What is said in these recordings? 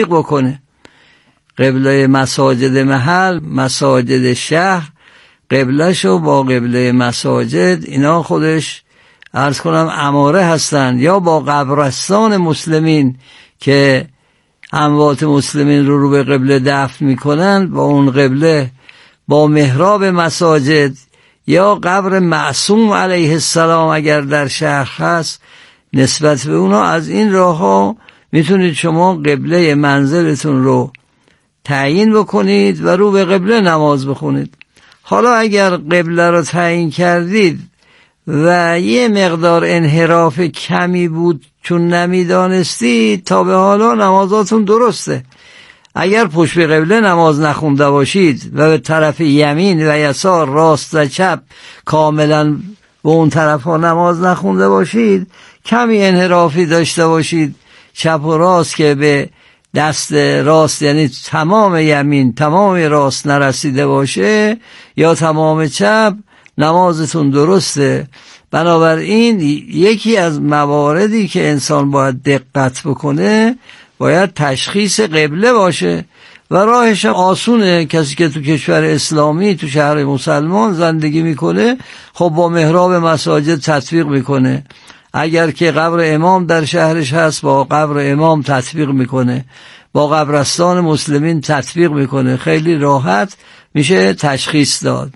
بکنه. قبله مساجد محل، مساجد شهر، قبلهشو با قبله مساجد اینا خودش عرض کنم اماره هستن، یا با قبرستان مسلمین که اموات مسلمین رو به قبله دفن میکنن، با اون قبله، با محراب مساجد، یا قبر معصوم علیه السلام اگر در شهر هست نسبت به اونا. از این راه ها میتونید شما قبله منزلتون رو تعیین بکنید و رو به قبله نماز بخونید. حالا اگر قبله رو تعیین کردید و یه مقدار انحراف کمی بود چون نمیدانستید، تا به حالا نمازاتون درسته. اگر پشت به قبله نماز نخونده باشید و به طرف یمین و یسار، راست و چپ کاملا به اون طرف ها نماز نخونده باشید، کمی انحرافی داشته باشید چپ و راست که به دست راست یعنی تمام یمین تمام راست نرسیده باشه یا تمام چپ، نمازتون درسته. بنابراین یکی از مواردی که انسان باید دقت بکنه باید تشخیص قبله باشه و راهش آسونه. کسی که تو کشور اسلامی تو شهر مسلمان زندگی میکنه خب با محراب مساجد تطبیق میکنه. اگر که قبر امام در شهرش هست با قبر امام تطبیق میکنه، با قبرستان مسلمین تطبیق میکنه. خیلی راحت میشه تشخیص داد.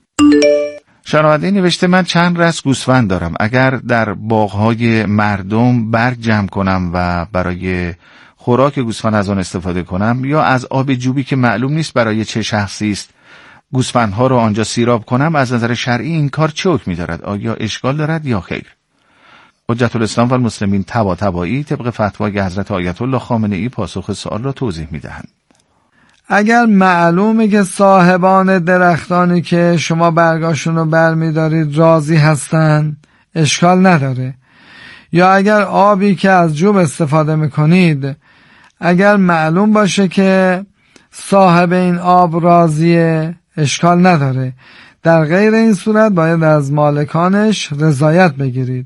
شنونده نوشته من چند رأس گوسفند دارم. اگر در باغ‌های مردم برگ جمع کنم و برای خوراک گوسفند از آن استفاده کنم، یا از آب جوبی که معلوم نیست برای چه شخصی است گوسفندها رو آنجا سیراب کنم، از نظر شرعی این کار چه حکمی دارد؟ آیا اشکال دارد یا خیر؟ حجت الاسلام و المسلمین طباطبایی طبق فتوای حضرت آیت الله خامنه‌ای پاسخ سوال را توضیح می‌دهند. اگر معلومه که صاحبان درختانی که شما برگاشون رو برمیدارید راضی هستن، اشکال نداره. یا اگر آبی که از جوب استفاده میکنید اگر معلوم باشه که صاحب این آب راضیه، اشکال نداره. در غیر این صورت باید از مالکانش رضایت بگیرید.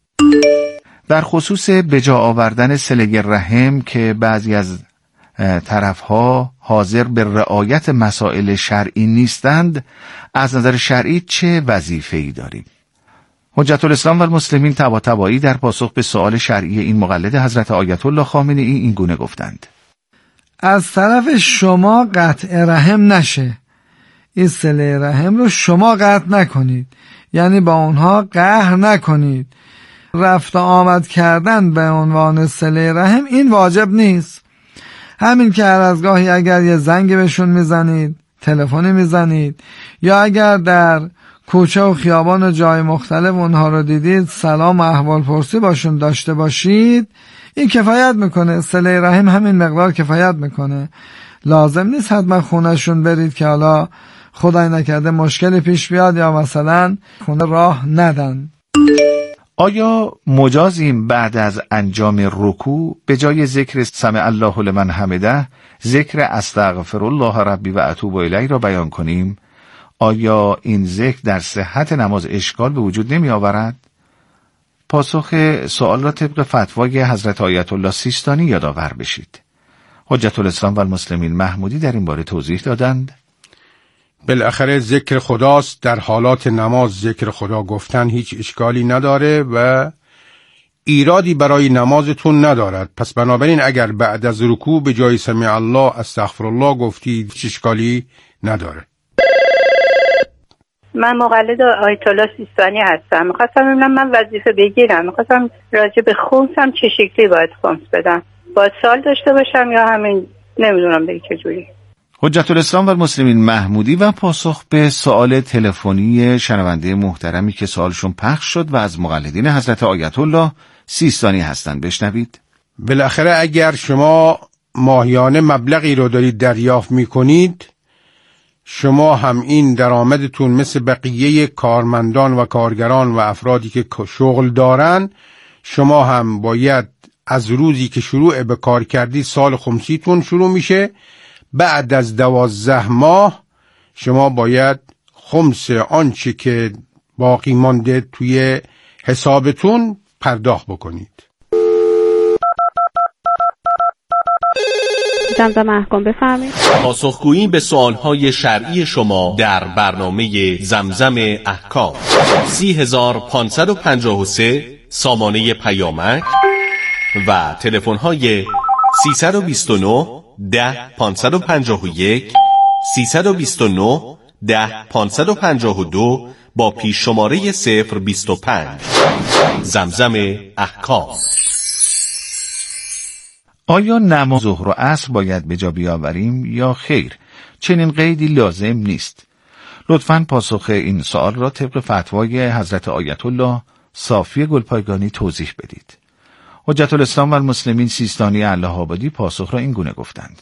در خصوص بجا آوردن صله رحم که بعضی از طرفها حاضر به رعایت مسائل شرعی نیستند، از نظر شرعی چه وظیفه‌ای داریم؟ حجت الاسلام و المسلمین طباطبایی در پاسخ به سؤال شرعی این مقلد حضرت آیت الله خامنه‌ای این گونه گفتند: از طرف شما قطع رحم نشه. این صله رحم رو شما قطع نکنید، یعنی با اونها قهر نکنید. رفت و آمد کردن به عنوان صله رحم این واجب نیست. همین که هر از گاهی اگر یه زنگ بهشون میزنید، تلفنی میزنید، یا اگر در کوچه و خیابان و جای مختلف اونها رو دیدید سلام و احوال پرسی باشون داشته باشید، این کفایت میکنه. صله رحم همین مقدار کفایت میکنه. لازم نیست حتما خونهشون برید که حالا خدای نکرده مشکلی پیش بیاد یا مثلا خونه راه ندن. آیا مجازیم بعد از انجام رکوع به جای ذکر سمع الله لمن حمده ذکر استغفر الله ربی و اتوب الیه را بیان کنیم؟ آیا این ذکر در صحت نماز اشکال به وجود نمی آورد؟ پاسخ سوال را طبق فتوای حضرت آیت الله سیستانی یادآور بشید. حجت الاسلام و المسلمین محمودی در این باره توضیح دادند: بالاخره ذکر خداست. در حالات نماز ذکر خدا گفتن هیچ اشکالی نداره و ایرادی برای نمازتون ندارد. پس بنابراین اگر بعد از رکوع به جای سمع الله استغفرالله گفتید هیچ اشکالی نداره. من مقلد آیت الله سیستانی هستم. می‌خواستم ببینم من وظیفه بگیرم. می‌خواستم راجع به خمسم چه شکلی باید خمس بدم. باید سال داشته باشم یا همین نمیدونم دیگه چجوری. حجت الاسلام و المسلمین محمودی و پاسخ به سوال تلفنی شنونده محترمی که سوالشون پخش شد و از مقلدین حضرت آیت الله سیستانی هستند بشنوید. بالاخره اگر شما ماهیانه مبلغی رو دارید دریافت میکنید، شما هم این درآمدتون مثل بقیه کارمندان و کارگران و افرادی که شغل دارن، شما هم باید از روزی که شروع به کار کردید سال خمسیتون شروع میشه. بعد از 12 ماه شما باید خمس آنچه که باقی مانده توی حسابتون پرداخت بکنید. زمزم احکام. بفرمایید. پاسخگویی به سوالهای شرعی شما در برنامه زمزم احکام. 30553 سامانه پیامک و تلفن‌های 329 10 551 329 10 552 با پیش شماره 025. زمزم احکام. آیا نماز ظهر و عصر باید به جا بیاوریم یا خیر؟ چنین قیدی لازم نیست. لطفاً پاسخ این سوال را طبق فتوای حضرت آیت الله صافی گلپایگانی توضیح بدید. حجت الاسلام و المسلمین سیستانی الله‌آبادی پاسخ را این گونه گفتند: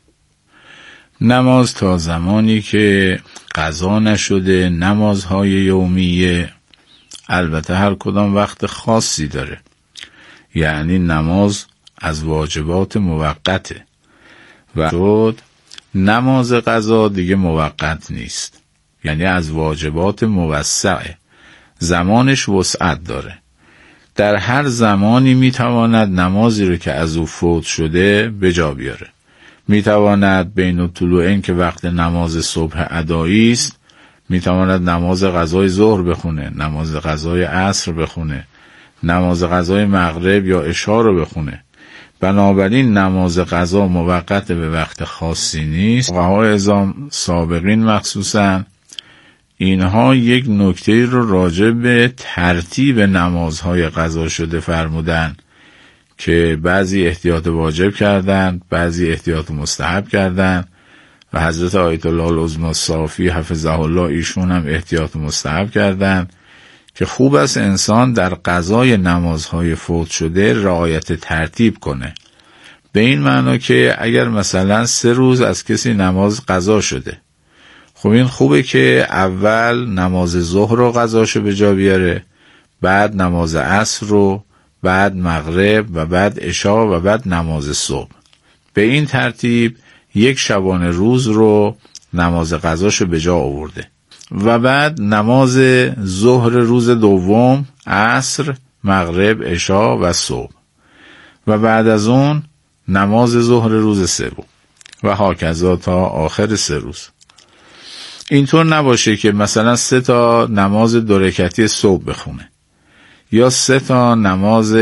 نماز تا زمانی که قضا نشده، نمازهای یومیه البته هر کدام وقت خاصی داره، یعنی نماز از واجبات موقته و شد نماز قضا دیگه موقت نیست، یعنی از واجبات موسعه، زمانش وسعت داره. در هر زمانی میتواند نمازی رو که از او فوت شده به جا بیاره. میتواند بین الطلوعین که وقت نماز صبح ادایی است، میتواند نماز قضای ظهر بخونه، نماز قضای عصر بخونه، نماز قضای مغرب یا عشا رو بخونه. بنابراین نماز قضا موقت به وقت خاصی نیست. فقهای اعظام سابقین مخصوصاً اینها یک نکته رو راجع به ترتیب نمازهای قضا شده فرمودن که بعضی احتیاط واجب کردند، بعضی احتیاط مستحب کردند و حضرت آیت الله العظمی صافی حفظه الله ایشون هم احتیاط مستحب کردند که خوب است انسان در قضای نمازهای فوت شده رعایت ترتیب کنه. به این معنا که اگر مثلا 3 روز از کسی نماز قضا شده، خب این خوبه که اول نماز ظهر رو قضاشو به جا بیاره، بعد نماز عصر رو، بعد مغرب و بعد عشا و بعد نماز صبح. به این ترتیب یک شبانه روز رو نماز قضاشو به جا آورده و بعد نماز ظهر روز دوم، عصر، مغرب، عشا و صبح و بعد از اون نماز ظهر روز سوم و هاکذا تا آخر 3 روز. اینطور نباشه که مثلا 3 تا نماز 2 رکعتی صبح بخونه یا 3 تا نماز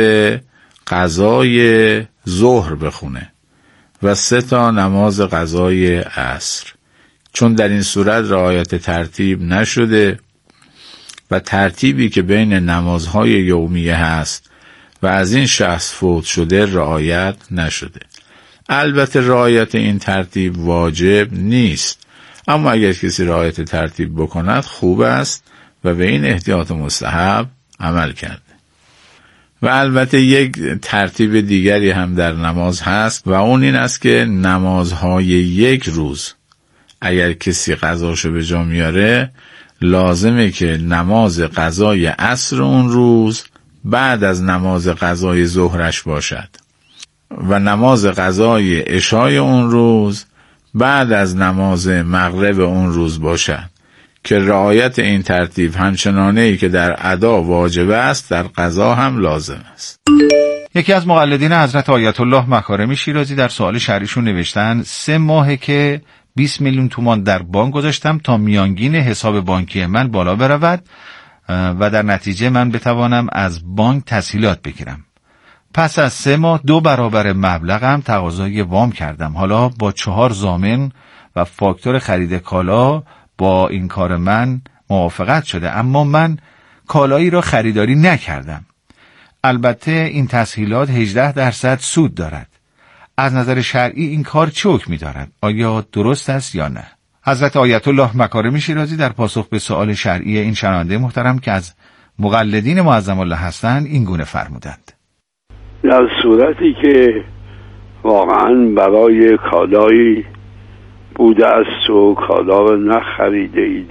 قضای ظهر بخونه و 3 تا نماز قضای عصر، چون در این صورت رعایت ترتیب نشده و ترتیبی که بین نمازهای یومیه هست و از این شخص فوت شده رعایت نشده. البته رعایت این ترتیب واجب نیست، اما اگر کسی رعایت ترتیب بکند خوب است و به این احتیاط مستحب عمل کرده. و البته یک ترتیب دیگری هم در نماز هست و اون این است که نمازهای یک روز اگر کسی قضاشو به جا میاره لازمه که نماز قضای عصر اون روز بعد از نماز قضای ظهرش باشد و نماز قضای عشای اون روز بعد از نماز مغرب اون روز باشد که رعایت این ترتیب همچنانه‌ای که در ادا واجب است در قضا هم لازم است. یکی از مقلدین حضرت آیت الله مکارمی شیرازی در سوال شرعیشون نوشتن 3 ماهه که 20 میلیون تومان در بانک گذاشتم تا میانگین حساب بانکی من بالا برود و در نتیجه من بتوانم از بانک تسهیلات بگیرم. پس از 3 ماه 2 برابر مبلغم تقاضای وام کردم. حالا با 4 ضامن و فاکتور خرید کالا با این کار من موافقت شده، اما من کالایی را خریداری نکردم. البته این تسهیلات 18% سود دارد. از نظر شرعی این کار چه حکمی دارد؟ آیا درست است یا نه؟ حضرت آیت الله مکارمی شیرازی در پاسخ به سوال شرعی این شنونده محترم که از مقلدین معظم الله هستند این گونه فرمودند: در صورتی که واقعا برای کالایی بوده است و کالا رو نخریده اید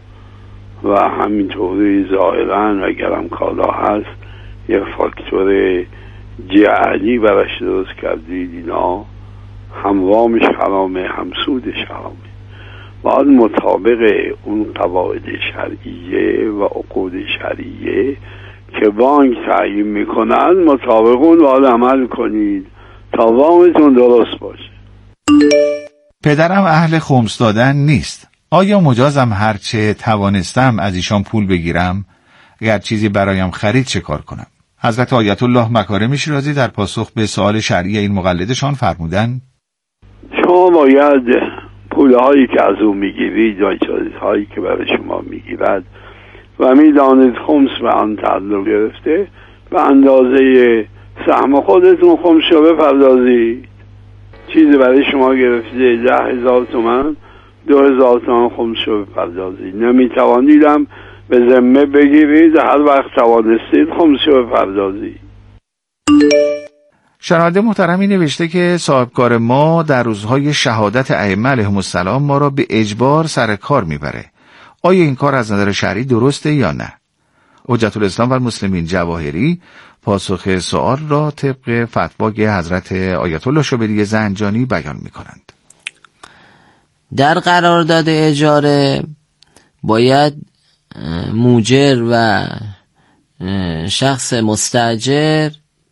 و همینطوری ظاهرا اگرم کالا هست یک فاکتور جعلی براش درست کردید، اینا هم وامش حرامه هم سودش حرامه. باید مطابق اون قواعد شرعیه و عقود شرعیه که بانک تعیین میکنن مطابق اون باید عمل کنید تا وامتون درست باشه. پدرم اهل خمس دادن نیست. آیا مجازم هرچه توانستم از ایشان پول بگیرم؟ اگر چیزی برایم خرید چه کار کنم؟ حضرت آیت الله مکارم شیرازی در پاسخ به سوال شرعی این مقلدشان فرمودند: شما باید پولهایی که از او میگیرید یا چیزهایی که برای شما میگیرد و میدانید خمس به آن تعلق گرفته، به اندازه سهم خودتون خمس رو بپردازید. چیزی برای شما گرفته 10,000 تومان، 2,000 تومان خمس رو بپردازید. نمیتوانیدم به ذمه بگیرید، هر وقت توانستید خمس رو بپردازید. شنونده محترمی نوشته که صاحبکار ما در روزهای شهادت ائمه علیهم السلام ما را به اجبار سر کار میبره. آیا این کار از نظر شرعی درسته یا نه؟ حجت الاسلام و المسلمین جواهری پاسخ سوال را طبق فتوای حضرت آیت الله شبلی زنجانی بیان میکنند. در قرارداد اجاره باید موجر و شخص مستاجر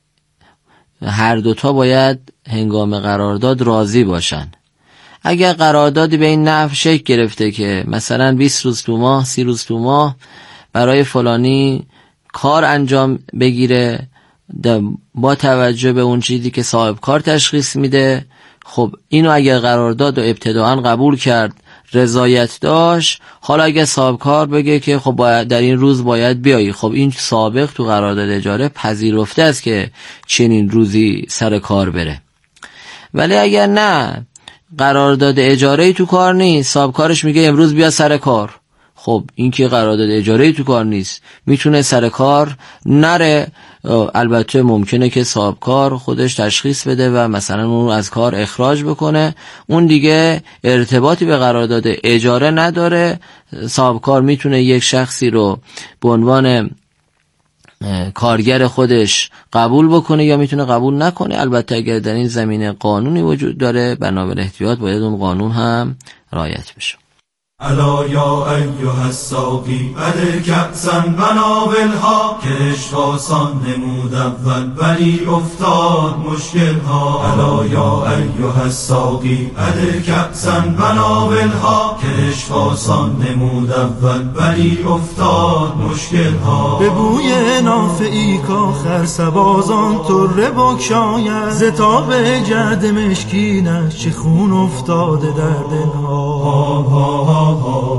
هر دوتا باید هنگام قرارداد راضی باشن. اگر قراردادی به این نحو شکل گرفته که مثلا 20 روز تو ماه، 30 روز تو ماه برای فلانی کار انجام بگیره با توجه به اون چیزی که صاحب کار تشخیص میده، خب اینو اگر قرارداد و ابتداعا قبول کرد، رضایت داشت، حالا اگه صاحب کار بگه که خب باید در این روز باید بیایی، خب این سابق تو قرارداد اجاره پذیرفته است که چنین روزی سر کار بره. ولی اگر نه قرارداد اجاره تو کار نیست، صاحب کارش میگه امروز بیا سر کار، خب این که قرارداد اجاره تو کار نیست، میتونه سر کار نره. البته ممکنه که صاحب کار خودش تشخیص بده و مثلا اون از کار اخراج بکنه، اون دیگه ارتباطی به قرارداد اجاره نداره. صاحب کار میتونه یک شخصی رو به عنوان کارگر خودش قبول بکنه یا میتونه قبول نکنه. البته اگر در این زمینه قانونی وجود داره، بنابر احتیاط باید اون قانون هم رعایت بشه. الا یا ایها الساقی بده کأسا بناولها، که عشق آسان نمود اول ولی افتاد مشکل ها. الا یا ایها الساقی بده کأسا بناولها، که عشق آسان نمود اول ولی افتاد مشکل ها. به بوی نافعی کاخر سبازان طره بکشاید، ز تاب جعد مشکینش چه خون افتاده در دلها.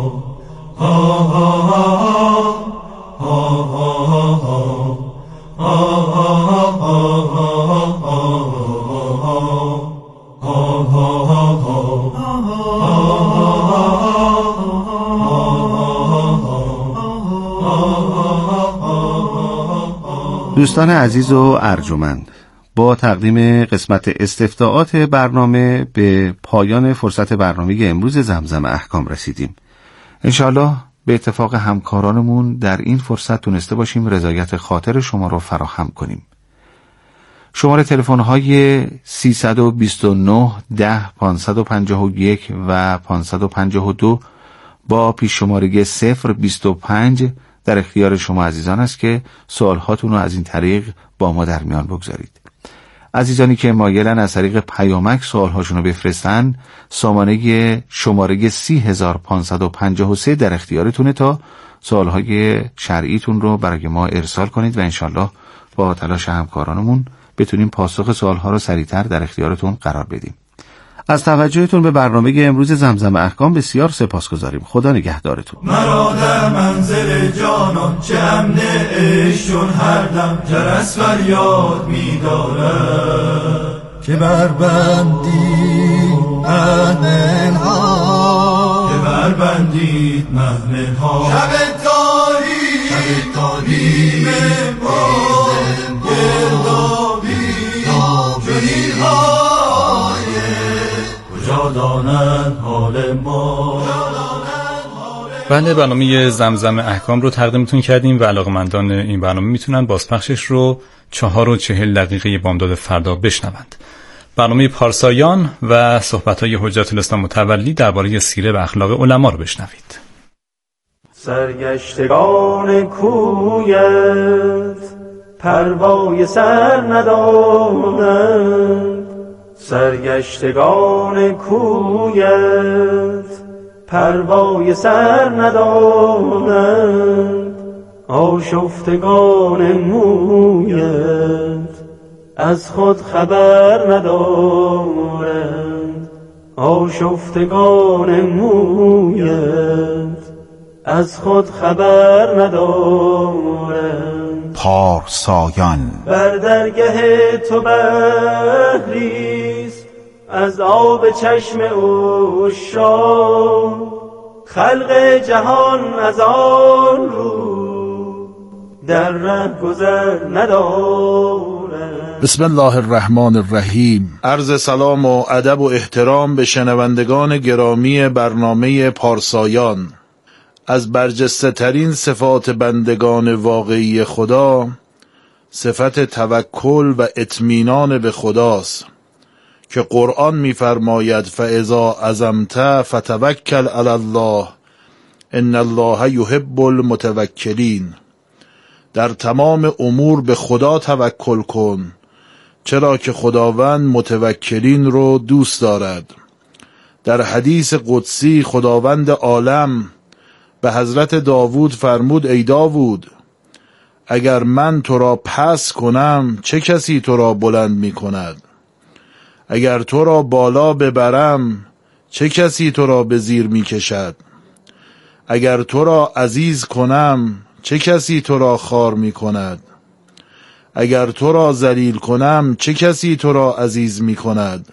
دوستان عزیز و ارجمند، با تقدیم قسمت استفتاءات برنامه به پایان فرصت برنامه امروز زمزم احکام رسیدیم. انشاءالله به اتفاق همکارانمون در این فرصت تونسته باشیم رضایت خاطر شما رو فراهم کنیم. شماره تلفن‌های 329 10 551 و 552 با پیش شماره 025 در اختیار شما عزیزان است که سوالهاتون رو از این طریق با ما در میان بگذارید. عزیزانی که مایلن از طریق پیامک سوالهاشون رو بفرستن، سامانه شماره 30553 در اختیارتونه تا سوالهای شرعیتون رو برای ما ارسال کنید و انشالله با تلاش همکارانمون بتونیم پاسخ سوالها رو سریعتر در اختیارتون قرار بدیم. از توجهتون به برنامه امروز زمزم احکام بسیار سپاسگزاریم. خدا نگهدارتون. مرا در منزل جانان چه امن عشقون هر دم جرس فریاد می‌دارد، که بربندید محمل‌ها، که بربندید محمل‌ها. شب تاریک گردابی جنی‌های کجا دانند حال ما. بنده برنامه زمزم احکام رو تقدیمتون کردیم و علاقمندان این برنامه میتونن بازپخشش رو 4:40 دقیقه بامداد فردا بشنوند. برنامه پارسایان و صحبت‌های حجت الاسلام متولی درباره سیره و اخلاق علما رو بشنوید. سرگشتگان کویت پروای سر ندارند، سرگشتگان کویت پروای سر ندارند، آشفتگان مویت از خود خبر ندارند، آشفتگان مویت از خود خبر ندارند. پارسایان بر درگه تو بحریست از آب چشم عشاق، خلق جهان از آن رو در ره گذر ندارد. بسم الله الرحمن الرحیم. عرض سلام و ادب و احترام به شنوندگان گرامی برنامه پارسایان. از برجسته ترین صفات بندگان واقعی خدا صفت توکل و اطمینان به خداست که قرآن می‌فرماید فاذا عزمت فتوکل علی الله ان الله یحب المتوکلین. در تمام امور به خدا توکل کن، چرا که خداوند متوکلین رو دوست دارد. در حدیث قدسی خداوند عالم به حضرت داوود فرمود ای داوود، اگر من تو را پس کنم چه کسی تو را بلند می کند؟ اگر تو را بالا ببرم چه کسی تو را به زیر می کشد؟ اگر تو را عزیز کنم چه کسی تو را خوار می کند؟ اگر تو را ذلیل کنم چه کسی تو را عزیز می کند؟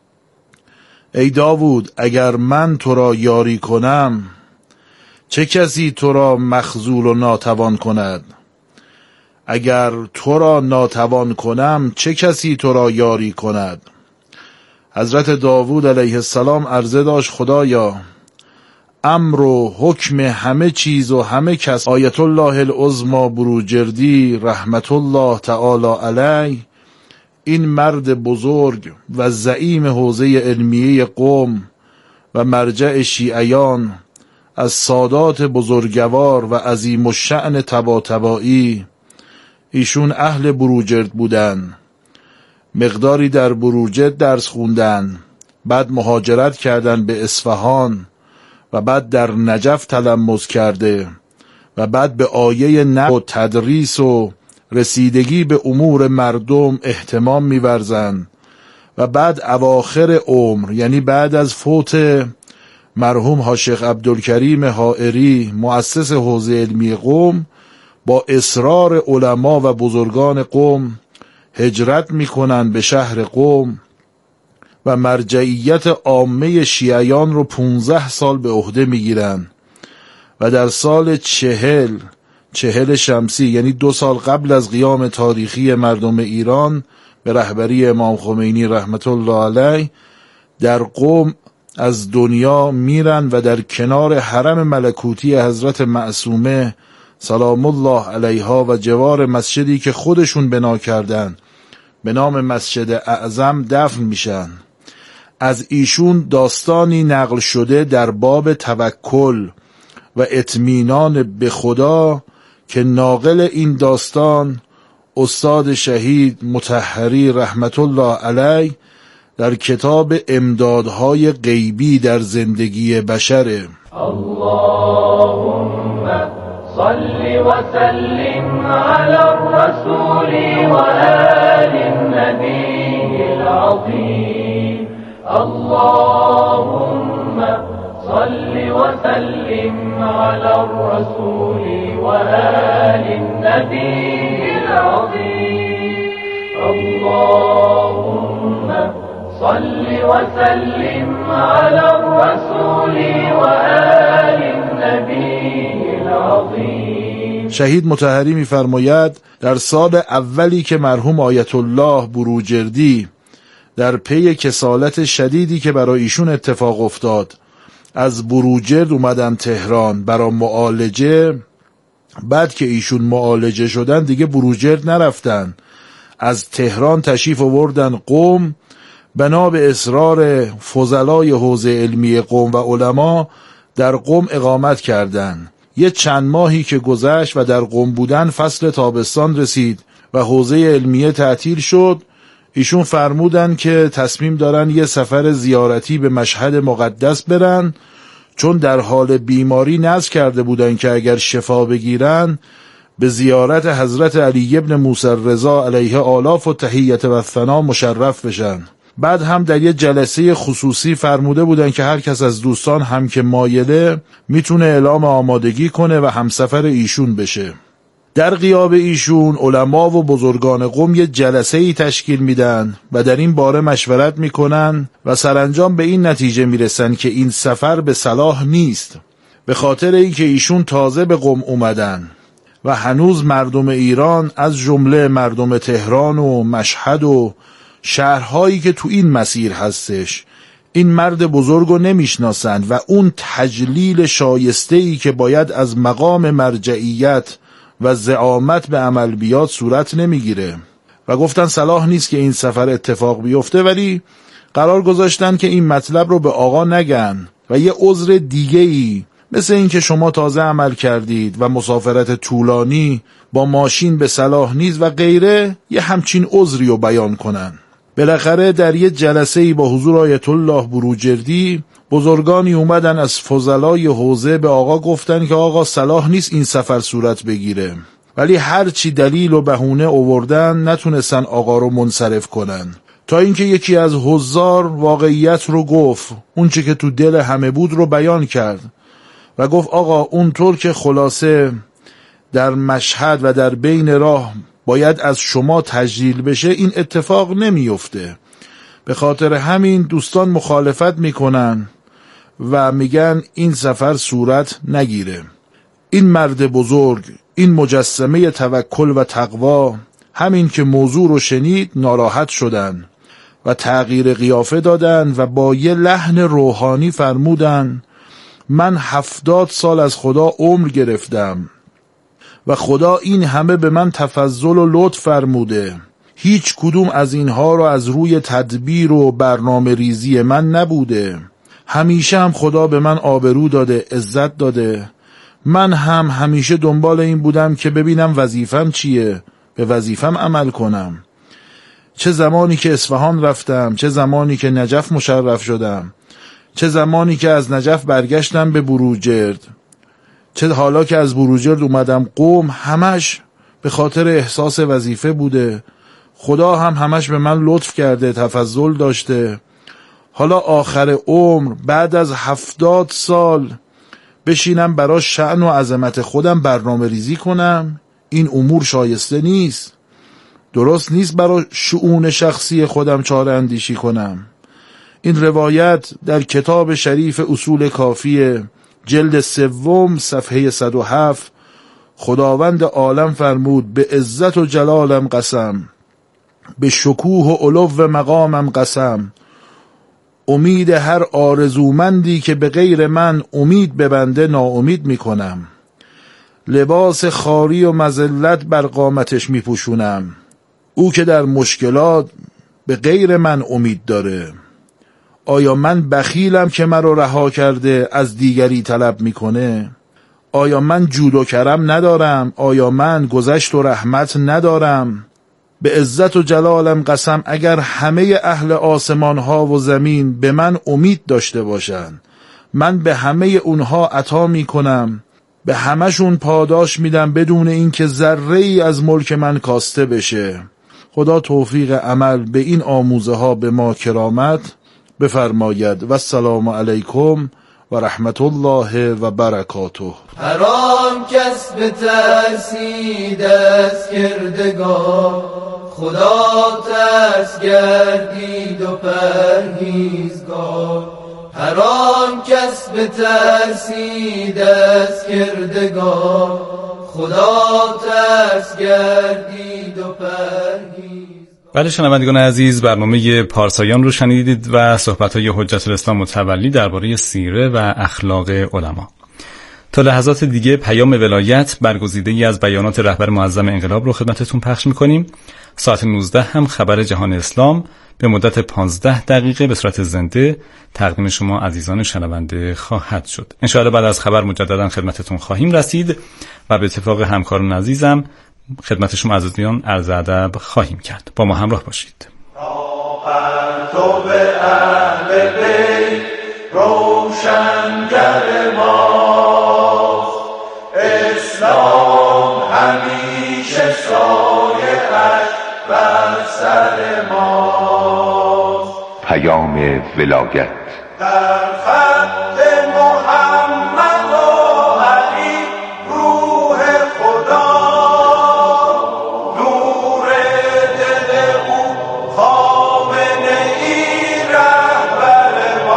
ای داوود، اگر من تو را یاری کنم چه کسی تو را مخذول و ناتوان کند؟ اگر تو را ناتوان کنم چه کسی تو را یاری کند؟ حضرت داوود علیه السلام عرضه داشت خدایا، امر و حکم همه چیز و همه کس آیت الله العظمی بروجردی رحمت الله تعالی علیه، این مرد بزرگ و زعیم حوزه علمیه قم و مرجع شیعیان، از سادات بزرگوار و عظیم الشأن طباطبایی، ایشون اهل بروجرد بودن، مقداری در بروجرد درس خوندن، بعد مهاجرت کردن به اصفهان و بعد در نجف تلمذ کرده و بعد به آیه نحو و تدریس و رسیدگی به امور مردم اهتمام می‌ورزند و بعد اواخر عمر، یعنی بعد از فوت مرحوم حاج عبدالکریم حائری مؤسس حوزه علمی قم، با اصرار علما و بزرگان قم هجرت میکنن به شهر قم و مرجعیت عامه شیعیان رو 15 سال به عهده میگیرن و در سال 40 شمسی، یعنی 2 سال قبل از قیام تاریخی مردم ایران به رهبری امام خمینی رحمت الله علیه، در قم از دنیا میرن و در کنار حرم ملکوتی حضرت معصومه سلام الله علیها و جوار مسجدی که خودشون بنا کردن به نام مسجد اعظم دفن میشن. از ایشون داستانی نقل شده در باب توکل و اطمینان به خدا که ناقل این داستان استاد شهید مطهری رحمت الله علیه در کتاب امدادهای غیبی در زندگی بشره. اللهم صل وسلم على الرسول وآل النبي العظيم. اللهم صل وسلم على الرسول وآل النبي العظيم. اللهم صل وسلم على الرسول وآل النبي العظيم. شهید مطهری می‌فرماید در سال اولی که مرحوم آیت الله بروجردی در پی کسالت شدیدی که برای ایشون اتفاق افتاد از بروجرد اومدن تهران برای معالجه، بعد که ایشون معالجه شدن دیگه بروجرد نرفتن، از تهران تشریف آوردن قم، بنا به اصرار فضلای حوزه علمی قم و علما در قم اقامت کردند. یه چند ماهی که گذشت و در قم بودن فصل تابستان رسید و حوزه علمیه تعطیل شد. ایشون فرمودن که تصمیم دارن یه سفر زیارتی به مشهد مقدس برن، چون در حال بیماری نذر کرده بودن که اگر شفا بگیرن به زیارت حضرت علی ابن موسی رضا علیه آلاف و تحیت و ثنا مشرف بشن. بعد هم در یه جلسه خصوصی فرموده بودن که هر کس از دوستان هم که مایله میتونه اعلام آمادگی کنه و همسفر ایشون بشه. در غیاب ایشون علما و بزرگان قوم یه جلسه ای تشکیل میدن و در این باره مشورت میکنن و سرانجام به این نتیجه میرسن که این سفر به صلاح نیست، به خاطر اینکه ایشون تازه به قم اومدن و هنوز مردم ایران از جمله مردم تهران و مشهد و شهرهایی که تو این مسیر هستش این مرد بزرگو نمیشناسند و اون تجلیل شایسته‌ای که باید از مقام مرجعیت و زعامت به عمل بیاد صورت نمیگیره و گفتن صلاح نیست که این سفر اتفاق بیفته، ولی قرار گذاشتن که این مطلب رو به آقا نگن و یه عذر دیگه‌ای مثل این که شما تازه عمل کردید و مسافرت طولانی با ماشین به صلاح نیست و غیره، یه همچین عذری رو بیان کنن. بالاخره در یه جلسه‌ای با حضور آیت الله بروجردی بزرگانی اومدن از فضلای حوزه به آقا گفتن که آقا صلاح نیست این سفر صورت بگیره، ولی هر چی دلیل و بهونه آوردن نتونستن آقا رو منصرف کنن، تا اینکه یکی از حضار واقعیت رو گفت، اون چی که تو دل همه بود رو بیان کرد و گفت آقا اونطور که خلاصه در مشهد و در بین راه باید از شما تجلیل بشه این اتفاق نمیفته، به خاطر همین دوستان مخالفت میکنن و میگن این سفر صورت نگیره. این مرد بزرگ، این مجسمه توکل و تقوا، همین که موضوع رو شنید ناراحت شدن و تغییر قیافه دادن و با یه لحن روحانی فرمودن من 70 سال از خدا عمر گرفتم و خدا این همه به من تفضل و لطف فرموده، هیچ کدوم از اینها رو از روی تدبیر و برنامه ریزی من نبوده، همیشه هم خدا به من آبرو داده، عزت داده، من هم همیشه دنبال این بودم که ببینم وظیفم چیه، به وظیفم عمل کنم. چه زمانی که اصفهان رفتم، چه زمانی که نجف مشرف شدم، چه زمانی که از نجف برگشتم به بروجرد، چه حالا که از بروجرد اومدم قم، همش به خاطر احساس وظیفه بوده. خدا هم همش به من لطف کرده، تفضل داشته. حالا آخر عمر بعد از 70 سال بشینم برای شأن و عظمت خودم برنامه ریزی کنم، این امور شایسته نیست، درست نیست برای شؤون شخصی خودم چاره اندیشی کنم. این روایت در کتاب شریف اصول کافیه جلد 3 صفحه 107 خداوند عالم فرمود به عزت و جلالم قسم، به شکوه و علو مقامم قسم، امید هر آرزومندی که به غیر من امید ببنده ناامید میکنم، لباس خاری و مذلت بر قامتش میپوشونم، او که در مشکلات به غیر من امید داره. آیا من بخیلم که مرا رها کرده از دیگری طلب میکنه؟ آیا من جود و کرم ندارم؟ آیا من گذشت و رحمت ندارم؟ به عزت و جلالم قسم اگر همه اهل آسمان ها و زمین به من امید داشته باشن، من به همه اونها عطا میکنم، به همشون پاداش میدم بدون اینکه ذره ای از ملک من کاسته بشه. خدا توفیق عمل به این آموزه ها به ما کرامت بفرماید و السلام علیکم و رحمت الله و برکاته. حرام کس به ترسید از کردگار، خدا ترس گردید و پرهیزگار. حرام کس به ترسید از کردگار، خدا ترس گردید و پرهیزگار. بله شنوندگان عزیز، برنامه پارسایان رو شنیدید و صحبت‌های حجت الاسلام متولی درباره سیره و اخلاق علما. تا لحظات دیگه پیام ولایت برگزیده‌ای از بیانات رهبر معظم انقلاب رو خدمتتون پخش می‌کنیم. ساعت 19 هم خبر جهان اسلام به مدت 15 دقیقه به صورت زنده تقدیم شما عزیزان شنونده خواهد شد. ان شاءالله بعد از خبر مجددا خدمتتون خواهیم رسید و به اتفاق همکاران عزیزم خدمت شما عزیزان عرض ادب خواهیم کرد. با ما همراه باشید. پرتو اهل بیت روشنگر ماست، اسلام همیشه سایه‌اش بر سر ماست. پیام ولایت در خط محمد و علی روح خدا، نور دل او خامنه ای رهبر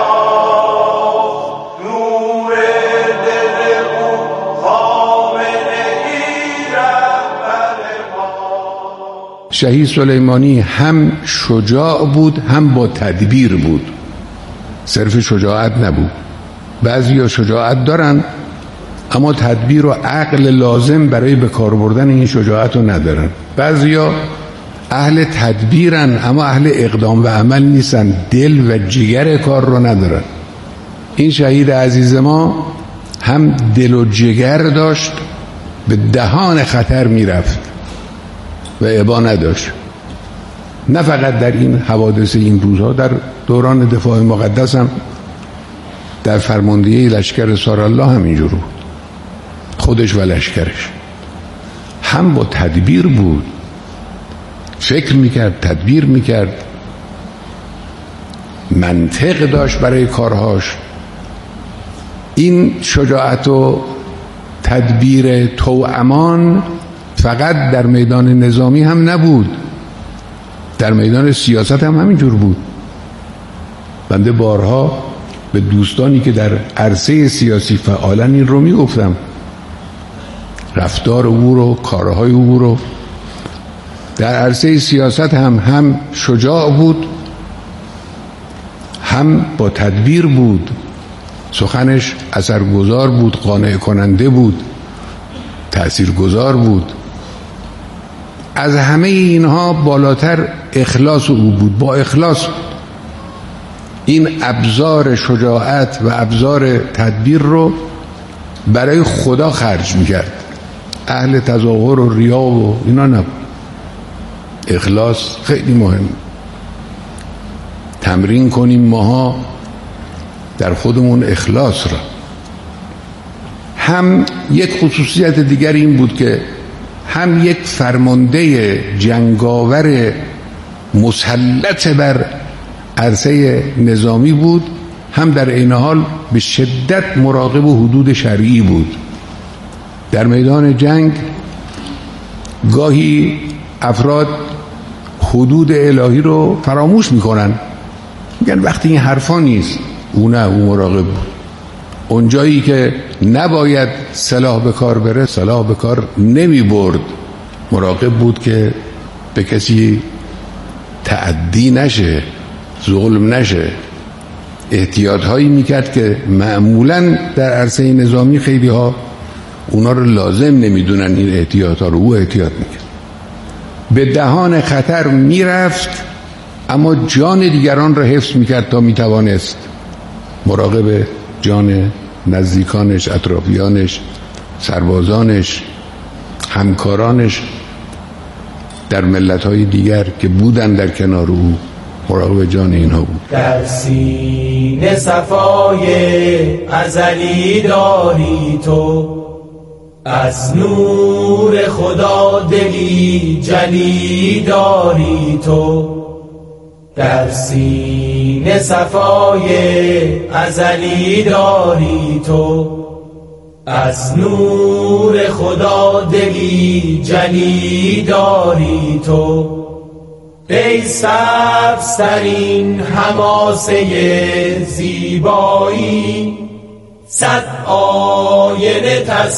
ماست، نور دل او خامنه ای رهبر ماست. شهید سلیمانی هم شجاع بود هم با تدبیر بود، صرف شجاعت نبود. بعضیا شجاعت دارن اما تدبیر و عقل لازم برای به کار بردن این شجاعت رو ندارن. بعضیا اهل تدبیرن اما اهل اقدام و عمل نیستن، دل و جگر کار رو ندارن. این شهید عزیز ما هم دل و جگر داشت، به دهان خطر میرفت و ابا نداشت. نه فقط در این حوادث این روزها، در دوران دفاع مقدس هم، در فرماندهی لشکر سارالله همینجور بود، خودش و لشکرش هم با تدبیر بود، فکر میکرد، تدبیر میکرد، منطق داشت برای کارهاش. این شجاعت و تدبیر توامان فقط در میدان نظامی هم نبود، در میدان سیاست هم همینجور بود. بنده بارها به دوستانی که در عرصه سیاسی فعالن این رو میگفتم، رفتار او رو، کارهای او رو. در عرصه سیاست هم شجاع بود، هم با تدبیر بود، سخنش اثرگذار بود، قانع کننده بود، تأثیرگذار بود. از همه اینها بالاتر اخلاص او بود. با اخلاص این ابزار شجاعت و ابزار تدبیر رو برای خدا خرج میکرد، اهل تظاهر و ریا و اینا نبود. اخلاص خیلی مهم. تمرین کنیم ماها در خودمون اخلاص را. هم یک خصوصیت دیگر این بود که هم یک فرمانده جنگاور مسلط بر عرصه نظامی بود، هم در این حال به شدت مراقب حدود شرعی بود. در میدان جنگ گاهی افراد حدود الهی رو فراموش میکنن، میگن وقتی این حرفا نیست. او نه، او مراقب بود. اونجایی که نباید سلاح به کار بره، سلاح به کار نمی برد. مراقب بود که به کسی تعدی نشه، ظلم نشه. احتیاط هایی میکرد که معمولا در عرصه نظامی خیلی ها اونا رو لازم نمیدونن، این احتیاط ها رو او احتیاط میکرد. به دهان خطر میرفت اما جان دیگران را حفظ میکرد تا میتوانست. مراقب جان نزدیکانش، اطرافیانش، سربازانش، همکارانش در ملت‌های دیگر که بودن در کنار او، مراقب جان اینها بود. در سینه صفای ازلی داری تو، از نور خدا دلی جلی داری تو. در سینه صفای ازلی داری تو، از نور خدا دلی جلی داری تو. ای سبزترین حماسه زیبایی، صد آینه